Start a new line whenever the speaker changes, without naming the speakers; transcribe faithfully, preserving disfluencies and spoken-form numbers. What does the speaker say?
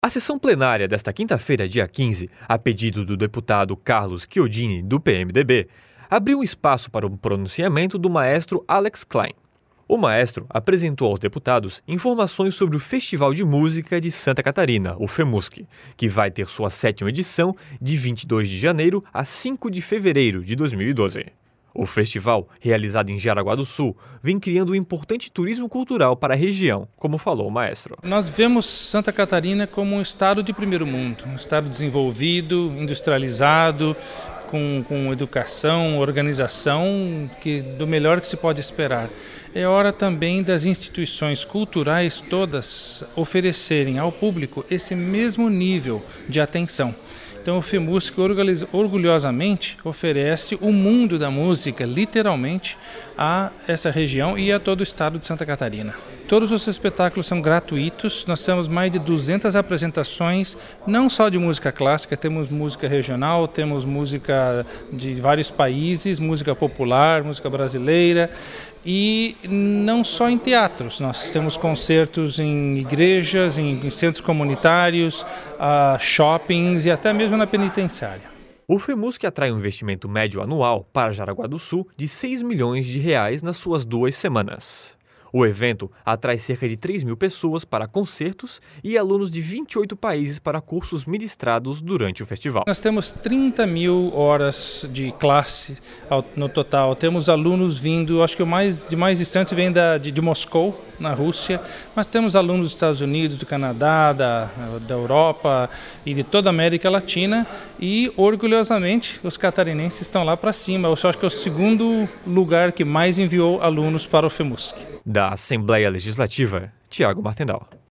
A sessão plenária desta quinta-feira, dia quinze, a pedido do deputado Carlos Chiodini, do P M D B, abriu um espaço para o pronunciamento do maestro Alex Klein. O maestro apresentou aos deputados informações sobre o Festival de Música de Santa Catarina, o FEMUSC, que vai ter sua sétima edição de vinte e dois de janeiro a cinco de fevereiro de dois mil e doze. O festival, realizado em Jaraguá do Sul, vem criando um importante turismo cultural para a região, como falou o maestro.
Nós vemos Santa Catarina como um estado de primeiro mundo, um estado desenvolvido, industrializado, com, com educação, organização, que, do melhor que se pode esperar. É hora também das instituições culturais todas oferecerem ao público esse mesmo nível de atenção. Então o FEMUSC orgulhosamente oferece o mundo da música, literalmente, a essa região e a todo o estado de Santa Catarina. Todos os espetáculos são gratuitos, nós temos mais de duzentas apresentações, não só de música clássica, temos música regional, temos música de vários países, música popular, música brasileira. E não só em teatros, nós temos concertos em igrejas, em centros comunitários, uh, shoppings e até mesmo na penitenciária.
O FEMUSC atrai um investimento médio anual para Jaraguá do Sul de seis milhões de reais nas suas duas semanas. O evento atrai cerca de três mil pessoas para concertos e alunos de vinte e oito países para cursos ministrados durante o festival.
Nós temos trinta mil horas de classe no total. Temos alunos vindo, acho que o mais de mais distante vem da, de, de Moscou, na Rússia, mas temos alunos dos Estados Unidos, do Canadá, da, da Europa e de toda a América Latina e, orgulhosamente, os catarinenses estão lá para cima. Eu só acho que é o segundo lugar que mais enviou alunos para o FEMUSC.
Da Assembleia Legislativa, Tiago Martendal.